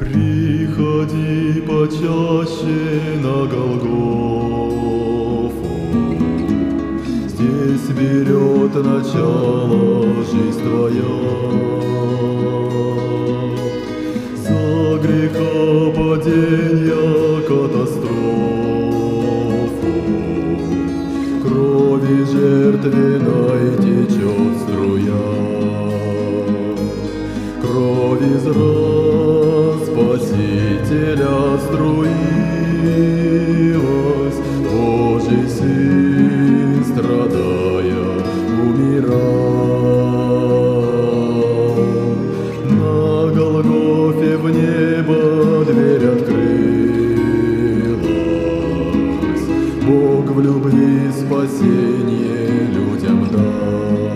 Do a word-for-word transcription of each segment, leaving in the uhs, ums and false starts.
Приходи почаще на Голгофу, здесь берет начало жизнь твоя. За грехопаденья катастрофу крови жертвенной течет струя. Кровь из ран Спасителя струилась, Божий Сын, страдая, умирал. На Голгофе в небо дверь открылась, Бог в любви спасение людям дал.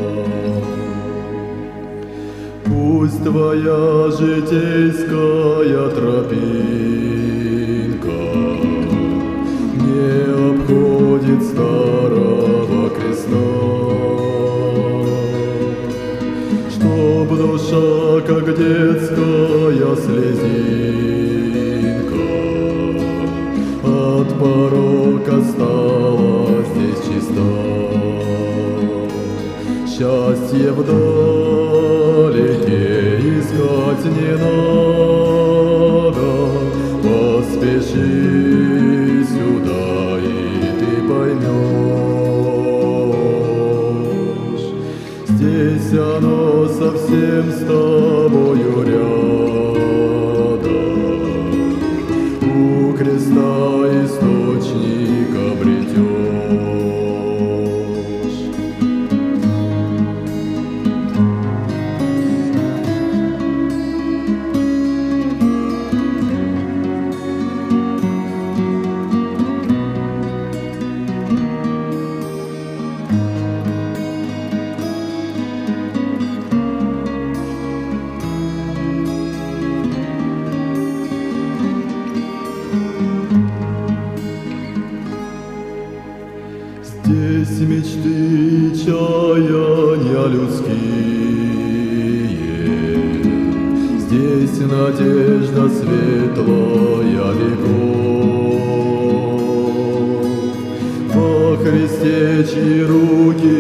Пусть твоя житейская тропинка не обходит старого креста, чтоб душа, как детская слезинка, от порока стала здесь чиста. Счастье вдалеке искать не надо, поспеши сюда, и ты поймешь. Здесь оно совсем с тобою рядом, у креста источник обретешь. Здесь мечты и чаяния людские, здесь надежда светлая веков. Во Христе, чьи руки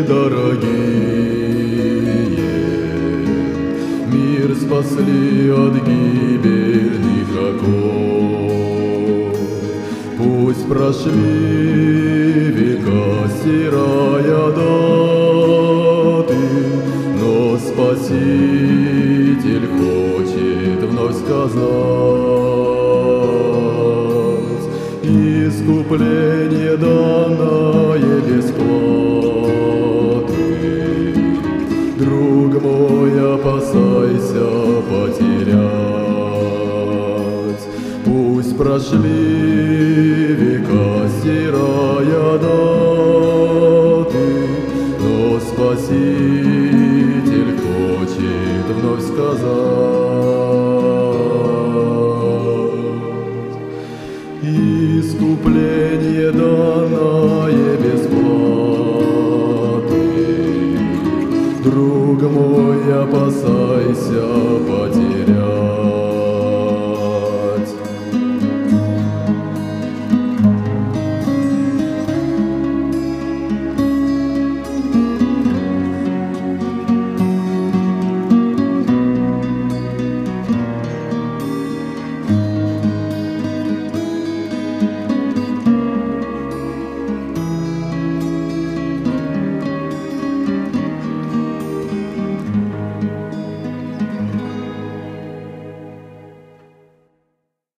дорогие мир спасли от гибельных оков. Пусть прошли века, стирая даты, но Спаситель хочет вновь сказать: искупление данное бесплаты. Друг мой, опасайся потерять. Пусть прошли века, стирая даты, но Спаситель хочет вновь сказать: искупление данное бесплаты. Друг мой, опасайся потерять.